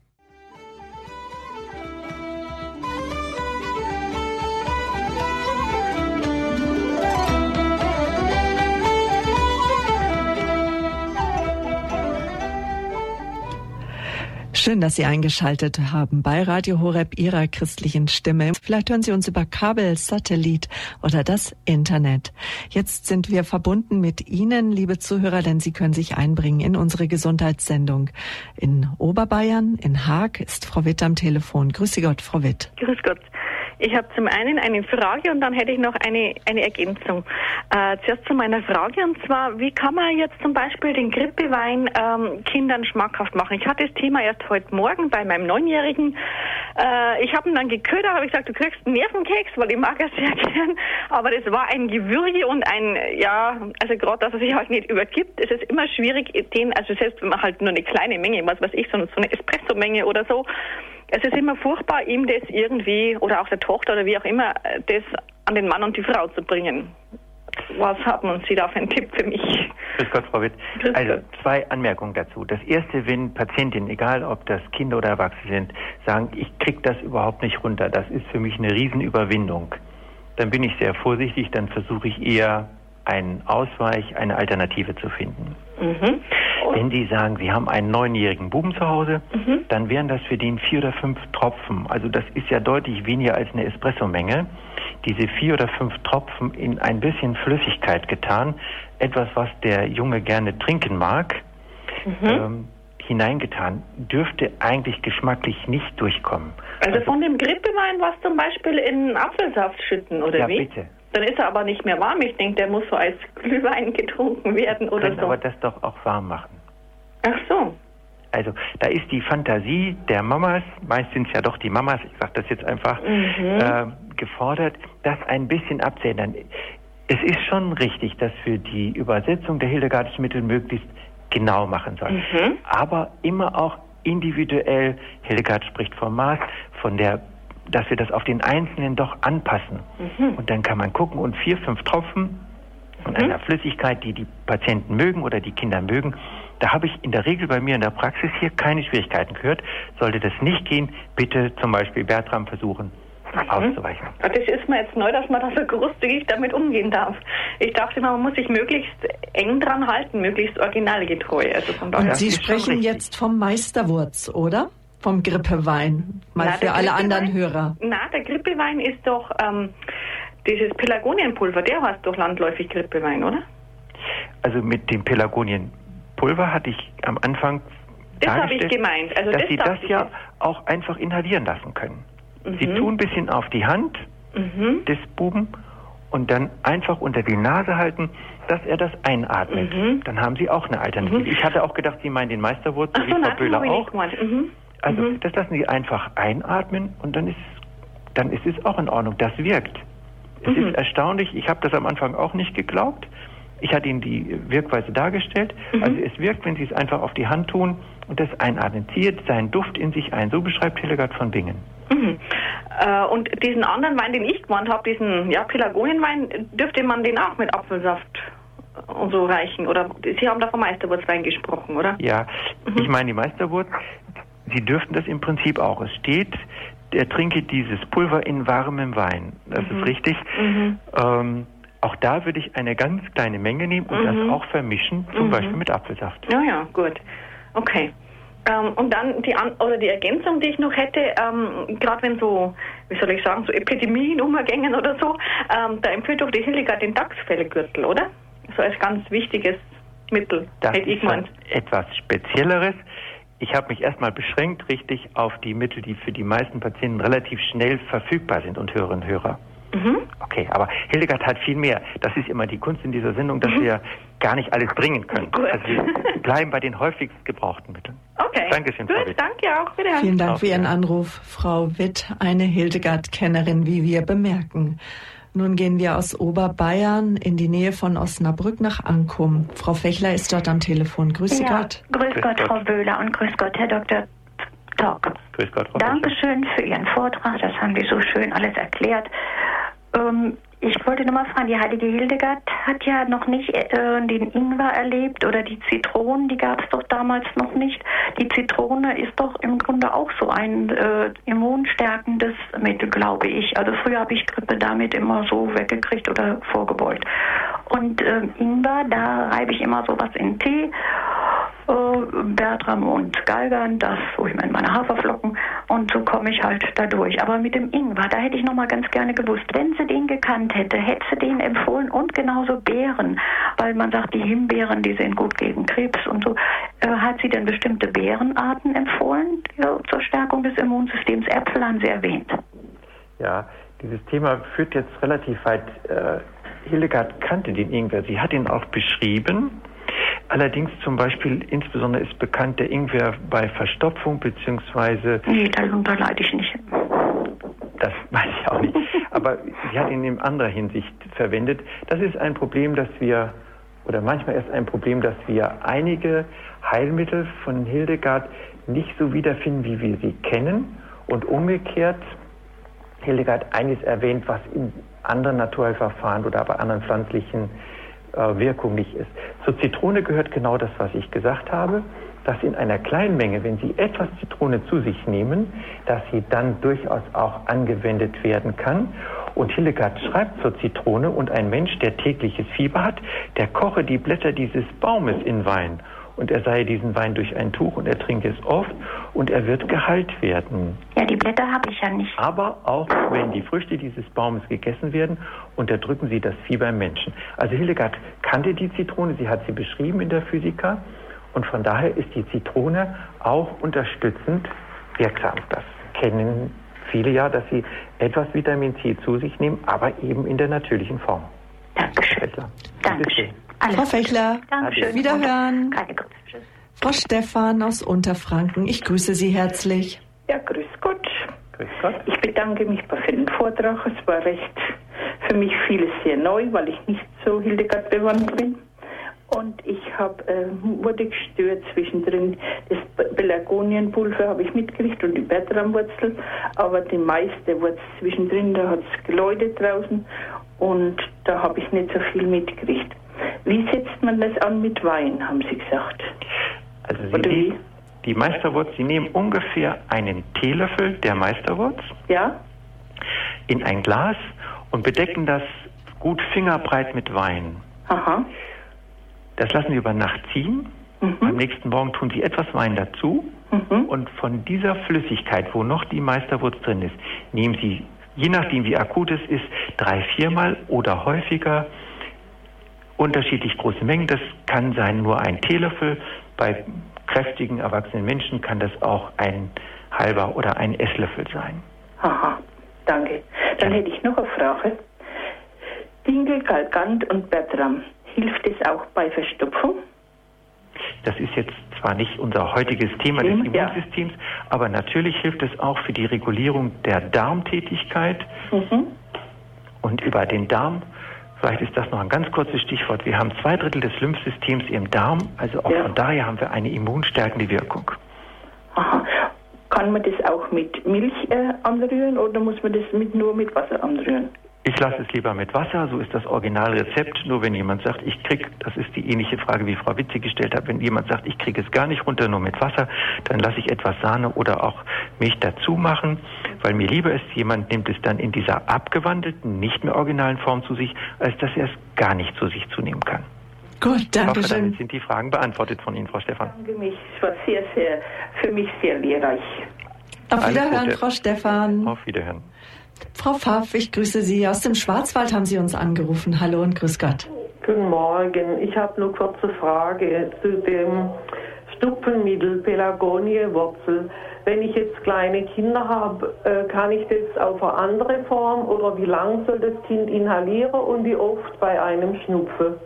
Schön, dass Sie eingeschaltet haben bei Radio Horeb, Ihrer christlichen Stimme. Vielleicht hören Sie uns über Kabel, Satellit oder das Internet. Jetzt sind wir verbunden mit Ihnen, liebe Zuhörer, denn Sie können sich einbringen in unsere Gesundheitssendung. In Oberbayern, in Haag, ist Frau Witt am Telefon. Grüße Gott, Frau Witt. Grüß Gott. Ich habe zum einen eine Frage und dann hätte ich noch eine, eine Ergänzung. Äh, zuerst zu meiner Frage, und zwar, wie kann man jetzt zum Beispiel den Grippewein ähm, Kindern schmackhaft machen? Ich hatte das Thema erst heute Morgen bei meinem Neunjährigen. Äh, ich habe ihn dann geködert, habe gesagt, du kriegst einen Nervenkeks, weil ich mag es sehr gern. Aber das war ein Gewürge und ein, ja, also gerade, dass er sich halt nicht übergibt. Es ist immer schwierig, den, also selbst wenn man halt nur eine kleine Menge, was weiß ich, so eine Espresso-Menge oder so, es ist immer furchtbar, ihm das irgendwie, oder auch der Tochter oder wie auch immer, das an den Mann und die Frau zu bringen. Was haben Sie da für einen Tipp für mich? Grüß Gott, Frau Witt. Also zwei Anmerkungen dazu. Das erste, wenn Patientinnen, egal ob das Kinder oder Erwachsene sind, sagen, ich kriege das überhaupt nicht runter, das ist für mich eine Riesenüberwindung, dann bin ich sehr vorsichtig, dann versuche ich eher einen Ausweich, eine Alternative zu finden. Mhm. Wenn die sagen, sie haben einen neunjährigen Buben zu Hause, mhm. dann wären das für den vier oder fünf Tropfen. Also das ist ja deutlich weniger als eine Espresso-Menge. Diese vier oder fünf Tropfen in ein bisschen Flüssigkeit getan, etwas, was der Junge gerne trinken mag, mhm. ähm, hineingetan, dürfte eigentlich geschmacklich nicht durchkommen. Also, also von dem Grippewein was zum Beispiel in Apfelsaft schütten, oder ja, wie? Ja, bitte. Dann ist er aber nicht mehr warm. Ich denke, der muss so als Glühwein getrunken werden oder so. Aber das doch auch warm machen. Ach so. Also da ist die Fantasie der Mamas, meist sind es ja doch die Mamas, ich sage das jetzt einfach, mhm. äh, gefordert, das ein bisschen abzuändern. Es ist schon richtig, dass wir die Übersetzung der hildegardischen Mittel möglichst genau machen sollen. Mhm. Aber immer auch individuell, Hildegard spricht vom Maß, von der, dass wir das auf den Einzelnen doch anpassen. Mhm. Und dann kann man gucken und vier, fünf Tropfen von mhm. einer Flüssigkeit, die die Patienten mögen oder die Kinder mögen, da habe ich in der Regel bei mir in der Praxis hier keine Schwierigkeiten gehört. Sollte das nicht gehen, bitte zum Beispiel Bertram versuchen, mhm. auszuweichen. Das ist mir jetzt neu, dass man da so großzügig damit umgehen darf. Ich dachte immer, man muss sich möglichst eng dran halten, möglichst originalgetreu. Also von daher. Und Sie sprechen jetzt vom Meisterwurz, oder? Vom Grippewein, mal na, für alle anderen Hörer. Na, der Grippewein ist doch ähm, dieses Pelargonienpulver, der heißt doch landläufig Grippewein, oder? Also mit dem Pelargonienpulver hatte ich am Anfang das habe ich gemeint. Also dass das Sie das ja auch einfach inhalieren lassen können. Mhm. Sie tun ein bisschen auf die Hand mhm. des Buben und dann einfach unter die Nase halten, dass er das einatmet. Mhm. Dann haben Sie auch eine Alternative. Mhm. Ich hatte auch gedacht, Sie meinen den Meisterwurz, wie Frau Böhler auch. Mhm. Also mhm. das lassen Sie einfach einatmen und dann ist, dann ist es auch in Ordnung. Das wirkt. Es mhm. ist erstaunlich, ich habe das am Anfang auch nicht geglaubt. Ich hatte Ihnen die Wirkweise dargestellt. Mhm. Also es wirkt, wenn Sie es einfach auf die Hand tun und das einatmen. Zieht seinen Duft in sich ein. So beschreibt Hildegard von Bingen. Mhm. Äh, und diesen anderen Wein, den ich gemeint habe, diesen ja, Pelargonienwein, dürfte man den auch mit Apfelsaft und so reichen? Oder Sie haben da vom Meisterwurzwein gesprochen, oder? Ja, mhm. ich meine die Meisterwurz. Sie dürften das im Prinzip auch. Es steht, er trinke dieses Pulver in warmem Wein. Das mhm. ist richtig. Mhm. Ähm, auch da würde ich eine ganz kleine Menge nehmen und mhm. das auch vermischen, zum mhm. Beispiel mit Apfelsaft. Ja, ja, gut. Okay. Ähm, und dann die An- oder die Ergänzung, die ich noch hätte, ähm, gerade wenn so, wie soll ich sagen, so Epidemien umgängen oder so, ähm, da empfiehlt doch die Hildegard den Dachsfellgürtel, oder? So als ganz wichtiges Mittel. Das ist schon etwas Spezielleres. Ich habe mich erstmal beschränkt, richtig, auf die Mittel, die für die meisten Patienten relativ schnell verfügbar sind und Hörerinnen und Hörer. Mhm. Okay, aber Hildegard hat viel mehr. Das ist immer die Kunst in dieser Sendung, dass mhm. wir gar nicht alles bringen können. Gut. Also wir bleiben bei den häufigst gebrauchten Mitteln. Okay. Dankeschön, Frau Gut, Witt. Danke auch. Wiederhören. Vielen Dank Auf für Ihren Anruf, Frau Witt, eine Hildegard-Kennerin, wie wir bemerken. Nun gehen wir aus Oberbayern in die Nähe von Osnabrück nach Ankum. Frau Fechler ist dort am Telefon. Grüß Sie ja, Gott. Grüß Gott, Frau Böhler, und grüß Gott, Herr Doktor Talk. Grüß Gott, Frau Dankeschön für Ihren Vortrag, das haben Sie so schön alles erklärt. Ähm, ich wollte nur mal fragen, die heilige Hildegard hat ja noch nicht äh, den Ingwer erlebt oder die Zitronen, die gab es doch damals noch nicht. Die Zitrone ist doch im Grunde auch so ein äh, immunstärkendes Mittel, glaube ich. Also früher habe ich Grippe damit immer so weggekriegt oder vorgebeugt. Und äh, Ingwer, da reibe ich immer sowas in Tee. Bertram und Galgern, das tue ich mir in meine Haferflocken und so komme ich halt da durch. Aber mit dem Ingwer, da hätte ich noch mal ganz gerne gewusst, wenn sie den gekannt hätte, hätte sie den empfohlen und genauso Beeren, weil man sagt, die Himbeeren, die sind gut gegen Krebs und so. Äh, hat sie denn bestimmte Beerenarten empfohlen ja, zur Stärkung des Immunsystems? Äpfel haben sie erwähnt. Ja, dieses Thema führt jetzt relativ weit. Äh, Hildegard kannte den Ingwer, sie hat ihn auch beschrieben. Allerdings zum Beispiel, insbesondere ist bekannt der Ingwer bei Verstopfung beziehungsweise... Nee, darunter leide ich nicht. Das weiß ich auch nicht. Aber sie hat ihn in anderer Hinsicht verwendet. Das ist ein Problem, dass wir, oder manchmal ist ein Problem, dass wir einige Heilmittel von Hildegard nicht so wiederfinden, wie wir sie kennen. Und umgekehrt, Hildegard eines erwähnt, was in anderen Naturheilverfahren oder bei anderen pflanzlichen Wirkung nicht ist. Zur Zitrone gehört genau das, was ich gesagt habe, dass in einer kleinen Menge, wenn Sie etwas Zitrone zu sich nehmen, dass sie dann durchaus auch angewendet werden kann. Und Hildegard schreibt zur Zitrone, und ein Mensch, der tägliches Fieber hat, der koche die Blätter dieses Baumes in Wein. Und er seihe diesen Wein durch ein Tuch und er trinke es oft und er wird geheilt werden. Ja, die Blätter habe ich ja nicht. Aber auch wenn die Früchte dieses Baumes gegessen werden, unterdrücken sie das Fieber im Menschen. Also Hildegard kannte die Zitrone, sie hat sie beschrieben in der Physika und von daher ist die Zitrone auch unterstützend wirksam. Das kennen viele ja, dass sie etwas Vitamin C zu sich nehmen, aber eben in der natürlichen Form. Dankeschön. Dankeschön. Frau Fechler, Dankeschön. Wiederhören. Frau Stephan aus Unterfranken, ich grüße Sie herzlich. Ja, grüß Gott. Grüß Gott. Ich bedanke mich für den Vortrag. Es war recht für mich vieles sehr neu, weil ich nicht so Hildegard bewandt bin. Und ich hab, äh, wurde gestört zwischendrin. Das Pelargonienpulver habe ich mitgekriegt und die Bertramwurzel, aber die meiste Wurzel zwischendrin, da hat es geläutet draußen und da habe ich nicht so viel mitgekriegt. Wie setzt man das an mit Wein, haben Sie gesagt? Also Sie Oder nehmen, wie? die Meisterwurz, Sie nehmen ungefähr einen Teelöffel der Meisterwurz Ja? in ein Glas und bedecken das gut fingerbreit mit Wein. Aha. Das lassen Sie über Nacht ziehen. Mhm. Am nächsten Morgen tun Sie etwas Wein dazu. Mhm. Und von dieser Flüssigkeit, wo noch die Meisterwurz drin ist, nehmen Sie, je nachdem wie akut es ist, drei, viermal oder häufiger unterschiedlich große Mengen. Das kann sein nur ein Teelöffel. Bei kräftigen, erwachsenen Menschen kann das auch ein halber oder ein Esslöffel sein. Aha, danke. Dann Ja. hätte ich noch eine Frage. Dinkel, Galgant und Bertram, hilft es auch bei Verstopfung? Das ist jetzt zwar nicht unser heutiges Thema des Ja. Immunsystems, aber natürlich hilft es auch für die Regulierung der Darmtätigkeit. Mhm. Und über den Darm, vielleicht ist das noch ein ganz kurzes Stichwort, wir haben zwei Drittel des Lymphsystems im Darm, also auch Ja. von daher haben wir eine immunstärkende Wirkung. Aha. Kann man das auch mit Milch äh, anrühren oder muss man das mit, nur mit Wasser anrühren? Ich lasse es lieber mit Wasser, so ist das Originalrezept. Nur wenn jemand sagt, ich krieg, das ist die ähnliche Frage, wie Frau Witze gestellt hat, wenn jemand sagt, ich kriege es gar nicht runter, nur mit Wasser, dann lasse ich etwas Sahne oder auch Milch dazu machen, weil mir lieber ist, jemand nimmt es dann in dieser abgewandelten, nicht mehr originalen Form zu sich, als dass er es gar nicht zu sich zunehmen kann. Gut, Ich danke hoffe, schön. damit sind die Fragen beantwortet von Ihnen, Frau Stephan. Danke mich, es war sehr, sehr, für mich sehr lehrreich. Auf Alles Wiederhören, Gute. Frau Stephan. Auf Wiederhören. Frau Pfaff, ich grüße Sie. Aus dem Schwarzwald haben Sie uns angerufen. Hallo und grüß Gott. Guten Morgen. Ich habe nur kurze Frage zu dem Stupfenmittel Pelargonienwurzel. Wenn ich jetzt kleine Kinder habe, äh, kann ich das auf eine andere Form oder wie lang soll das Kind inhalieren und wie oft bei einem Schnupfen?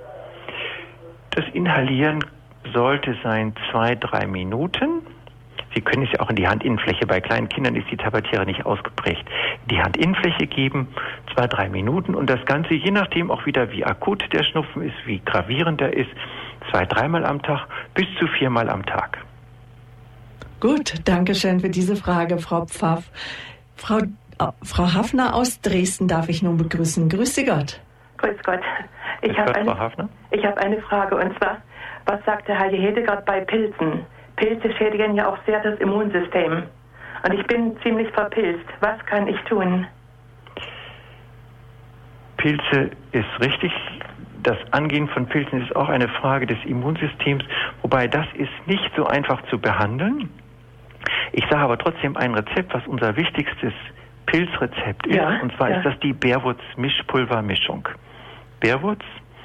Das Inhalieren sollte sein zwei, drei Minuten. Sie können es ja auch in die Handinnenfläche. Bei kleinen Kindern ist die Tabatiere nicht ausgeprägt. Die Handinnenfläche geben, zwei, drei Minuten und das Ganze, je nachdem auch wieder, wie akut der Schnupfen ist, wie gravierend er ist, zwei, dreimal am Tag bis zu viermal am Tag. Gut, danke schön für diese Frage, Frau Pfaff. Frau, äh, Frau Hafner aus Dresden darf ich nun begrüßen. Grüße Gott. Grüß Gott. Ich Grüß habe Gott, Frau eine, Hafner. ich hab eine Frage und zwar, was sagt der Heilige Hildegard bei Pilzen? Pilze schädigen ja auch sehr das Immunsystem. Und ich bin ziemlich verpilzt. Was kann ich tun? Pilze ist richtig. Das Angehen von Pilzen ist auch eine Frage des Immunsystems, wobei das ist nicht so einfach zu behandeln. Ich sage aber trotzdem ein Rezept, was unser wichtigstes Pilzrezept ist, Ja, und zwar ja. ist das die Bärwurz-Mischpulvermischung. Bärwurz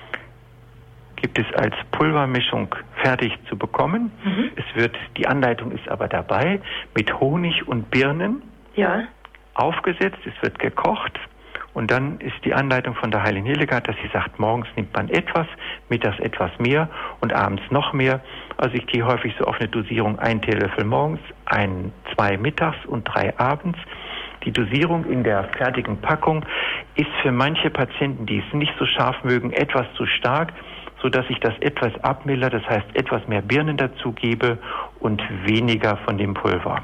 gibt es als Pulvermischung fertig zu bekommen. Mhm. Es wird, die Anleitung ist aber dabei, mit Honig und Birnen Ja, aufgesetzt, es wird gekocht und dann ist die Anleitung von der Heiligen Hildegard, dass sie sagt, morgens nimmt man etwas, mittags etwas mehr und abends noch mehr. Also ich gehe häufig so auf eine Dosierung, ein Teelöffel morgens, ein, zwei mittags und drei abends. Die Dosierung in der fertigen Packung ist für manche Patienten, die es nicht so scharf mögen, etwas zu stark, sodass ich das etwas abmildere, das heißt etwas mehr Birnen dazu gebe und weniger von dem Pulver.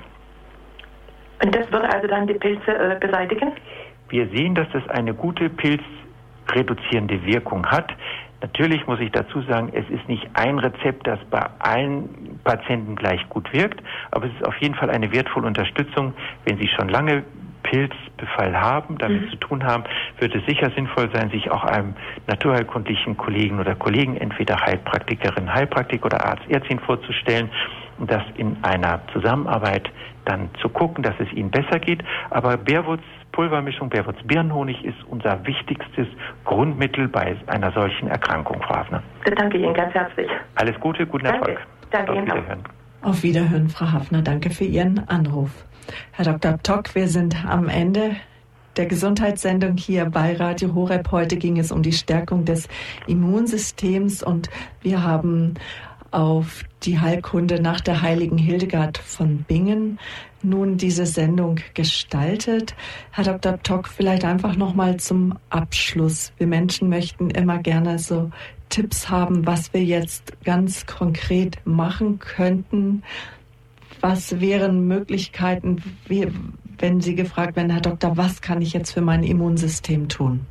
und das würde also dann die Pilze äh, beseitigen? Wir sehen, dass das eine gute pilzreduzierende Wirkung hat. Natürlich muss ich dazu sagen, es ist nicht ein Rezept, das bei allen Patienten gleich gut wirkt, aber es ist auf jeden Fall eine wertvolle Unterstützung. Wenn Sie schon lange Pilzbefall haben, damit Mhm. zu tun haben, wird es sicher sinnvoll sein, sich auch einem naturheilkundlichen Kollegen oder Kollegen, entweder Heilpraktikerin, Heilpraktiker oder Arzt, Ärztin vorzustellen und das in einer Zusammenarbeit dann zu gucken, dass es ihnen besser geht. Aber Bärwurz-Pulvermischung, Bärwurz-Birnenhonig ist unser wichtigstes Grundmittel bei einer solchen Erkrankung, Frau Hafner. Da danke ich Ihnen ganz herzlich. Alles Gute, guten Danke. Erfolg. Danke Auf Ihnen auch. Wiederhören. Auf Wiederhören, Frau Hafner. Danke für Ihren Anruf. Herr Doktor Ptock, wir sind am Ende der Gesundheitssendung hier bei Radio Horeb. Heute ging es um die Stärkung des Immunsystems und wir haben auf die Heilkunde nach der heiligen Hildegard von Bingen nun diese Sendung gestaltet. Herr Doktor Ptock, vielleicht einfach nochmal zum Abschluss. Wir Menschen möchten immer gerne so Tipps haben, was wir jetzt ganz konkret machen könnten. Was wären Möglichkeiten, wie, wenn Sie gefragt werden, Herr Doktor, was kann ich jetzt für mein Immunsystem tun?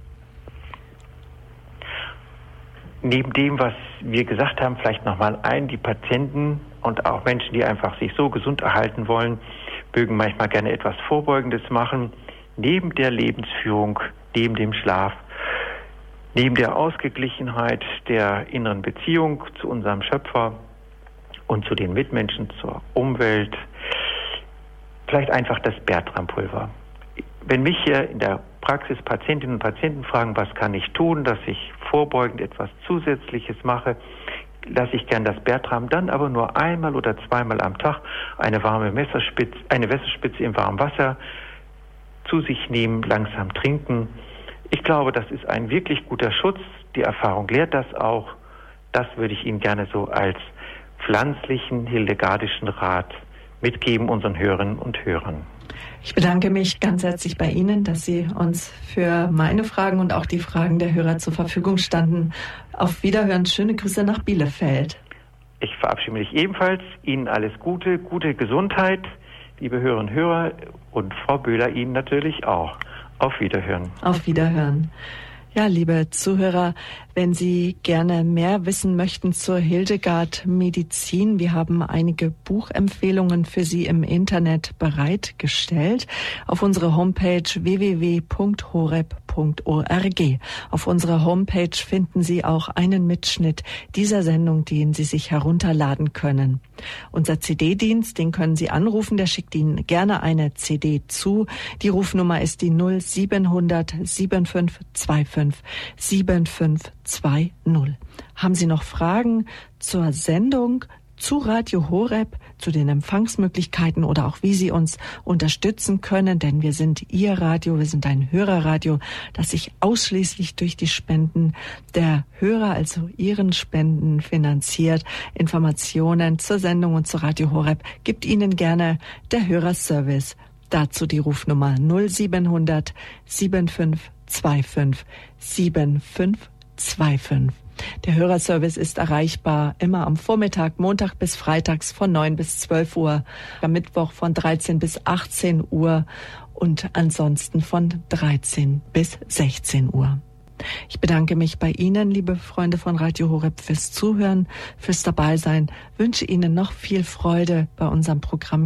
Neben dem, was wir gesagt haben, vielleicht nochmal ein, die Patienten und auch Menschen, die einfach sich so gesund erhalten wollen, mögen manchmal gerne etwas Vorbeugendes machen, neben der Lebensführung, neben dem Schlaf, neben der Ausgeglichenheit der inneren Beziehung zu unserem Schöpfer und zu den Mitmenschen, zur Umwelt, vielleicht einfach das Bertram-Pulver. Wenn mich hier in der Praxis Patientinnen und Patienten fragen, was kann ich tun, dass ich vorbeugend etwas Zusätzliches mache, lasse ich gern das Bertram, dann aber nur einmal oder zweimal am Tag eine warme Messerspitze, eine Messerspitze im warmen Wasser zu sich nehmen, langsam trinken. Ich glaube, das ist ein wirklich guter Schutz. Die Erfahrung lehrt das auch. Das würde ich Ihnen gerne so als pflanzlichen, hildegardischen Rat mitgeben, unseren Hörerinnen und Hörern. Ich bedanke mich ganz herzlich bei Ihnen, dass Sie uns für meine Fragen und auch die Fragen der Hörer zur Verfügung standen. Auf Wiederhören, schöne Grüße nach Bielefeld. Ich verabschiede mich ebenfalls. Ihnen alles Gute, gute Gesundheit, liebe Hörerinnen und Hörer, und Frau Böhler Ihnen natürlich auch. Auf Wiederhören. Auf Wiederhören. Ja, liebe Zuhörer, wenn Sie gerne mehr wissen möchten zur Hildegard Medizin, wir haben einige Buchempfehlungen für Sie im Internet bereitgestellt auf unserer Homepage w w w punkt horeb punkt org. Auf unserer Homepage finden Sie auch einen Mitschnitt dieser Sendung, den Sie sich herunterladen können. Unser C D-Dienst, den können Sie anrufen, der schickt Ihnen gerne eine C D zu. Die Rufnummer ist die null siebenhundert sieben fünf zwei fünf sieben fünf zwei null. Haben Sie noch Fragen zur Sendung, zu Radio Horeb, zu den Empfangsmöglichkeiten oder auch wie Sie uns unterstützen können, denn wir sind Ihr Radio, wir sind ein Hörerradio, das sich ausschließlich durch die Spenden der Hörer, also Ihren Spenden, finanziert. Informationen zur Sendung und zu Radio Horeb gibt Ihnen gerne der Hörerservice. Dazu die Rufnummer null siebenhundert sieben fünf zwei fünf sieben fünf zwei fünf. Der Hörerservice ist erreichbar immer am Vormittag, Montag bis Freitags von neun bis zwölf Uhr, am Mittwoch von dreizehn bis achtzehn Uhr und ansonsten von dreizehn bis sechzehn Uhr. Ich bedanke mich bei Ihnen, liebe Freunde von Radio Horeb, fürs Zuhören, fürs Dabeisein, wünsche Ihnen noch viel Freude bei unserem Programm.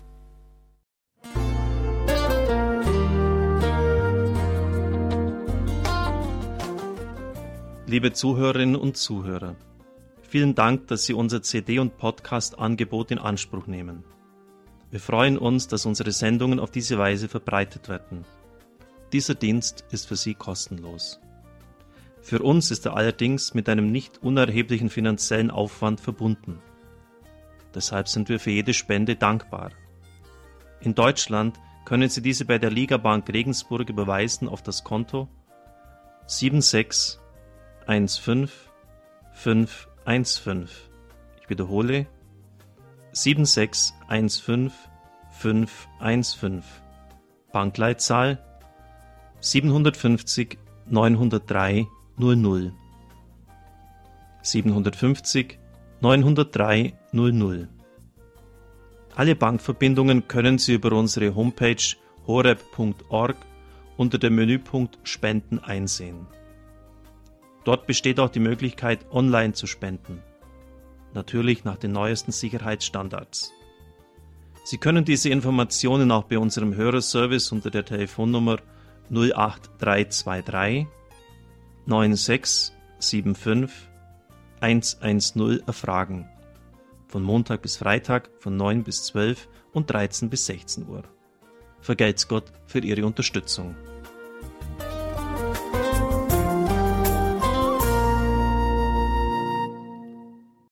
Liebe Zuhörerinnen und Zuhörer, vielen Dank, dass Sie unser C D- und Podcast-Angebot in Anspruch nehmen. Wir freuen uns, dass unsere Sendungen auf diese Weise verbreitet werden. Dieser Dienst ist für Sie kostenlos. Für uns ist er allerdings mit einem nicht unerheblichen finanziellen Aufwand verbunden. Deshalb sind wir für jede Spende dankbar. In Deutschland können Sie diese bei der Ligabank Regensburg überweisen auf das Konto sieben sechs eins fünf fünf eins fünf. Ich wiederhole sieben sechs eins fünf fünf eins fünf. Bankleitzahl siebenhundertfünfzig neunhundertdrei null null. siebenhundertfünfzig neunhundertdrei null null. Alle Bankverbindungen können Sie über unsere Homepage horeb punkt org unter dem Menüpunkt Spenden einsehen. Dort besteht auch die Möglichkeit, online zu spenden. Natürlich nach den neuesten Sicherheitsstandards. Sie können diese Informationen auch bei unserem Hörerservice unter der Telefonnummer null acht drei zwei drei neun sechs sieben fünf eins eins null erfragen. Von Montag bis Freitag von neun bis zwölf und dreizehn bis sechzehn Uhr. Vergelt's Gott für Ihre Unterstützung.